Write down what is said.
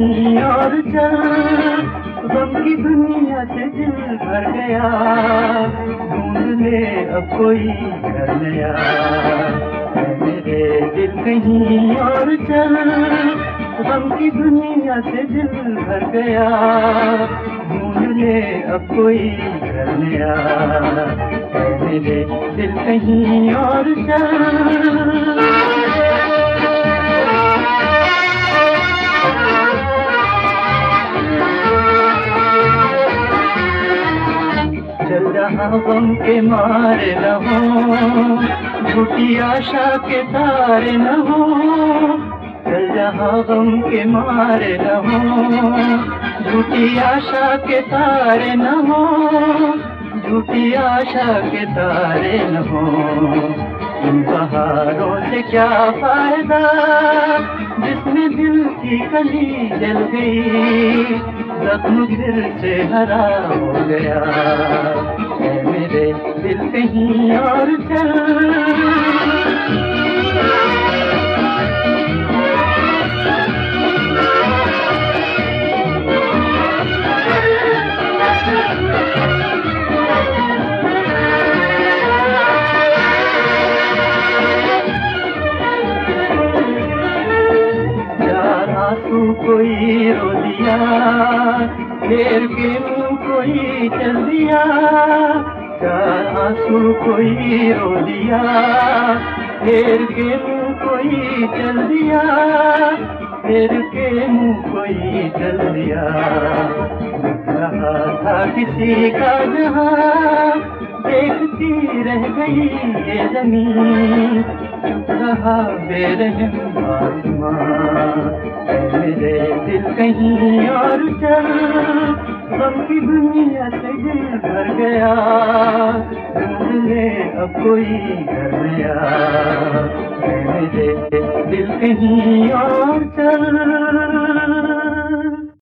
कहीं और चल, गम की दुनिया से दिल भर गया, ढूंढ ले अब कोई घर नया। मेरे दिल कहीं और चल, गम की दुनिया से दिल भर गया, ढूंढ ले अब कोई घर नया। मेरे दिल कहीं और चल। चल रहा गम के मारे न हो, झूठी आशा के तारे न हो। चल रहा गम के मारे न हो, झूठी आशा के तारे न हो, झूठी आशा के तारे न हो। इन बहारों से क्या फायदा जिसमें दिल की कली जल गई, जख्म फिर से हरा हो गया। ऐ मेरे दिल कहीं और चल। कोई रो दिया, फेर के मुँह कोई चल दिया। चार आंसू कोई रो दिया, फेर के मुँह कोई चल दिया, फेर के मुँह कोई चल दिया। रहा था किसी का जहाँ, देखती रह गई ये ज़मीन, चुप रहा बेरहम आसमां। मेरे दिल कहीं और चल, गम की दुनिया से दिल भर गया, ढूंढ ले अब कोई घर नया। मेरे दिल कहीं और चल।